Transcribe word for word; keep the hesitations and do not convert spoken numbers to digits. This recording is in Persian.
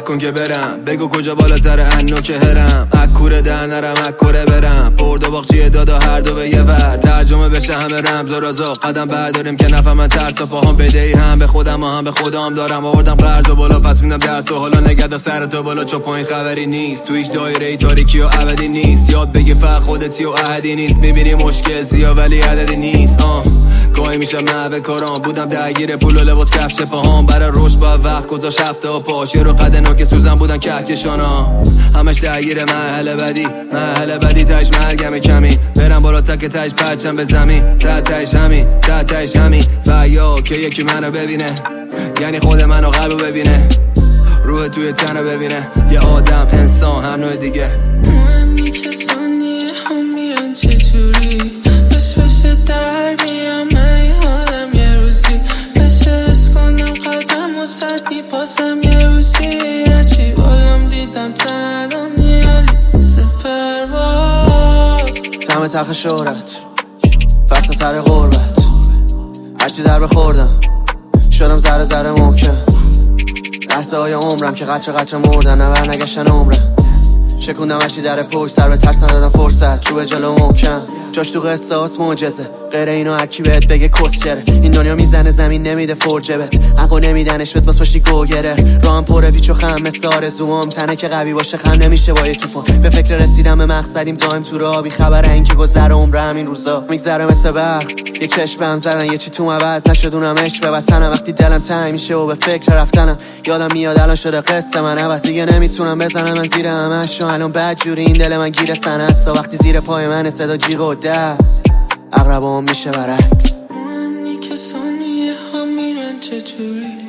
نکن که برم، بگو کجا بالاتر انو که هرم، اکوره در نرم اکوره برم، برد و باقچیه دادا هر دو به یه ور، ترجمه بشه همه رمز و رازا، قدم برداریم که نفهمن ترس و پاهم بدهی، هم به خودم و هم به خودم دارم، آوردم قرض و بالا پس میدم درس و حالا نگرد سر تو بالا چو پایین خبری نیست، تو هیچ دایره ای تاریکی و ابدی نیست، یاد بگی فقط خودتی و احدی نیست، میبینی مشکل زیاد ولی عددی نیست. آه گاهی میشم نه به کارام، بودم درگیر پول و لباس کفش پاهام، برای رشد با وقت گذاشت هفته و پاش، یه رو قد نوک سوزن بودن کهکشانا، همش درگیر مرحله بدی، مرحله بدی تاش مرگم کمی، برم بالا تک تاش پرچم به زمین، تا تاش همین تا تاش همین، فیا که یکی منو ببینه، یعنی خود منو قلبو ببینه، روح توی تنو ببینه، یه آدم انسان هم نوع دیگه. مهمی کسانی هم میرن چجوری، بس بس در بیام من حالم یه روزی، بس بس کنم قدم و سردی بازم یه روزی، هرچی بالم دیدم تنم نیالی سپرواز، تم تخت شهرت فصل سر غربت، هرچی در بخوردم شدم ذره ذره محکم، لحظه های عمرم که قچه قچه مردن نبر نگشتن عمرم، شکوندم هرچی در پشت سر به ترس ندادم فرصت، رو به جلو محکم، جاش تو قصاص معجزه، غیر اینو هرکی بهت بگه کسچره، این دنیا میزنه زمین نمیده فرجبت، حقو نمیدنش بهت باز باشی گوگره، راهم پره پیچ و خم مثل آرزوام، تنه که قوی باشه خم نمیشه با یه طوفان، به فکر رسیدم به مقصدیم دایم تو راه، بی خبر این که گذر عمر همین روزا میگذره مثل برق، یک چشم بهم زدن یه چی تو عوض نشدونم عشق به وطنم، وقتی دلم تنگ میشه و به فکر رفتنم، یادم میاد الان شده قصه من عوض، دیگه نمیتونم بزنم من زیر همش، الان بدجوری این دل من گیره سنست، وقتی زیر پای من صدا جیغ و دست اقربام میشه برعکس. مهمی کسانی هم میرن چجوری